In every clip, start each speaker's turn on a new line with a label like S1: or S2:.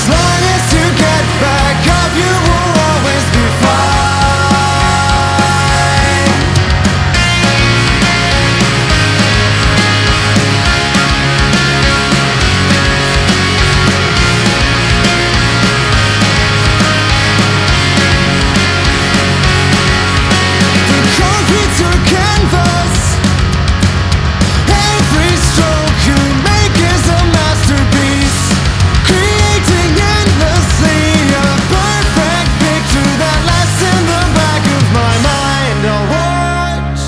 S1: long as you get back up, you will always be fine. The concrete's your canvas. Every stroke you make is a masterpiece, creating endlessly a perfect picture that lasts in the back of my mind. I'll watch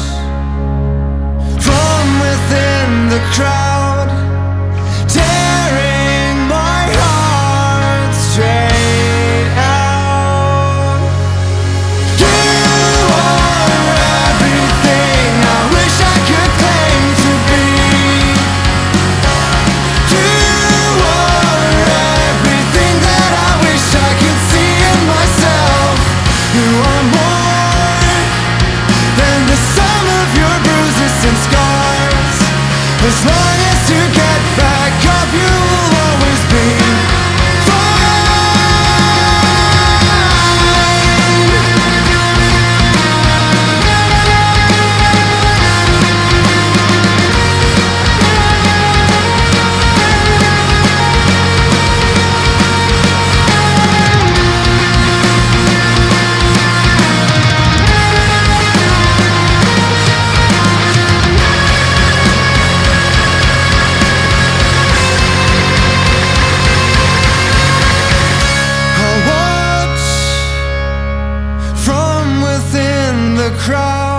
S1: from within the crowd, tearing my heart straight out. You are everything I wish I could claim to be. You are everything that I wish I could see in myself. You are more than the sum of your bruises and scars. As long as you get back up, you will always be I'll watch from within the crowd.